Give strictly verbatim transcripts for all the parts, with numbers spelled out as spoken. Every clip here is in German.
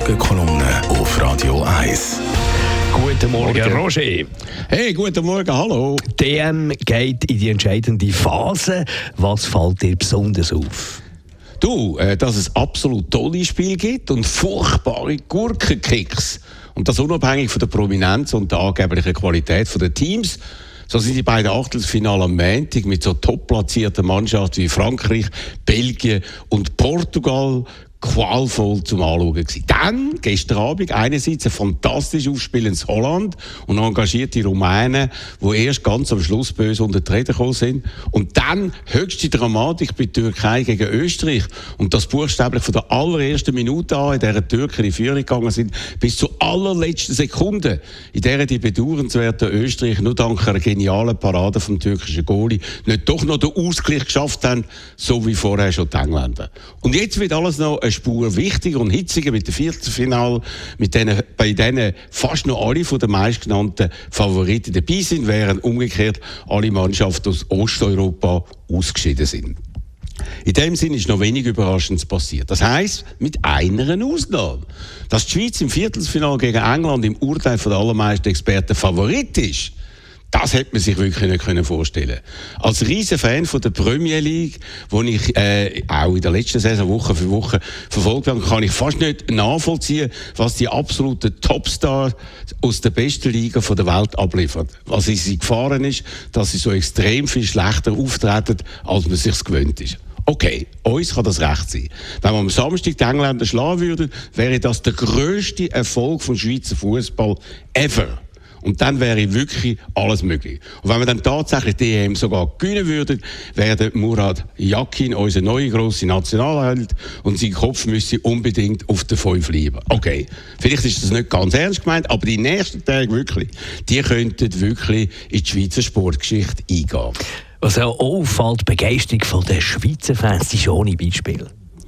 Morgenkolumne auf Radio eins. Guten Morgen, Morgen, Roger. Hey, guten Morgen, hallo. Die E M geht in die entscheidende Phase. Was fällt dir besonders auf? Du, äh, dass es absolut tolle Spiele gibt und furchtbare Gurkenkicks. Und das unabhängig von der Prominenz und der angeblichen Qualität der Teams. So sind die beiden Achtelfinale am Montag mit so top platzierten Mannschaften wie Frankreich, Belgien und Portugal qualvoll zum Anschauen gewesen. Dann, gestern Abend, einerseits ein fantastisch aufspielendes Holland und engagierte Rumänen, die erst ganz am Schluss böse unter die Räder gekommen sind. Und dann höchste Dramatik bei Türkei gegen Österreich. Und das buchstäblich von der allerersten Minute an, in der die Türken in die Führung gegangen sind, bis zur allerletzten Sekunde, in der die bedauernswerten Österreich nur dank einer genialen Parade vom türkischen Goalie nicht doch noch den Ausgleich geschafft haben, so wie vorher schon die Engländer. Und jetzt wird alles noch eine Spur wichtiger und hitziger mit dem Viertelfinale, mit denen, bei denen fast noch alle von den meistgenannten Favoriten dabei sind, während umgekehrt alle Mannschaften aus Osteuropa ausgeschieden sind. In dem Sinne ist noch wenig Überraschendes passiert. Das heisst, mit einer Ausnahme, dass die Schweiz im Viertelfinale gegen England im Urteil von den allermeisten Experten Favorit ist. Das hätte man sich wirklich nicht können vorstellen. Als riesen Fan von der Premier League, wo ich äh, auch in der letzten Saison Woche für Woche verfolgt habe, kann ich fast nicht nachvollziehen, was die absoluten Topstars aus der besten Liga von der Welt abliefern. Was in sie gefahren ist, dass sie so extrem viel schlechter auftreten, als man sich gewöhnt ist. Okay, uns kann das recht sein. Wenn wir am Samstag die Engländer schlagen würden, wäre das der grösste Erfolg vom Schweizer Fußball ever. Und dann wäre wirklich alles möglich. Und wenn wir dann tatsächlich die E M sogar gewinnen würden, wäre Murat Yakin unser neuer grosser Nationalheld und sein Kopf müsste unbedingt auf den fünf bleiben. Okay, vielleicht ist das nicht ganz ernst gemeint, aber die nächsten Tage wirklich, die könnten wirklich in die Schweizer Sportgeschichte eingehen. Was auch auffällt, die Begeisterung von den Schweizer Fans ist ohne Beispiel.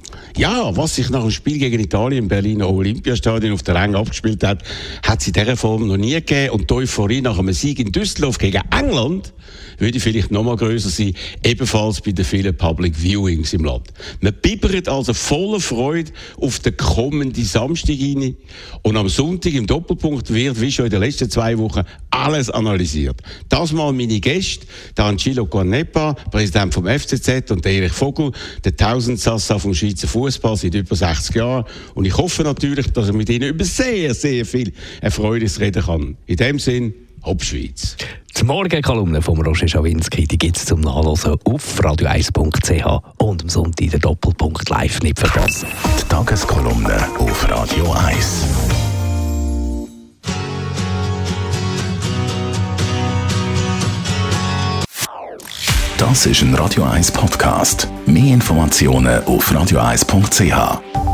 Ja, was sich nach dem Spiel gegen Italien im Berliner Olympiastadion auf der Ränge abgespielt hat, hat es in dieser Form noch nie gegeben. Und die Euphorie nach einem Sieg in Düsseldorf gegen England würde vielleicht noch mal grösser sein, ebenfalls bei den vielen Public Viewings im Land. Man bibbert also voller Freude auf den kommenden Samstag rein. Und am Sonntag im Doppelpunkt wird, wie schon in den letzten zwei Wochen, alles analysiert. Das mal meine Gäste, der Angelo Guarnepa, Präsident vom F C Z, und der Erich Vogel, der Tausendsassa vom Schweizer Fußball seit über sechzig Jahren. Und ich hoffe natürlich, dass er mit ihnen über sehr, sehr viel Erfreuliches reden kann. In dem Sinn, Hopp Schweiz. Die Morgenkolumne von Roger Schawinski, die gibt es zum Nachlesen auf radio eins punkt c h und am Sonntag der Doppelpunkt live nicht verpassen. Die Tageskolumne auf Radio eins. Das ist ein Radio eins Podcast. Mehr Informationen auf radio eins punkt c h.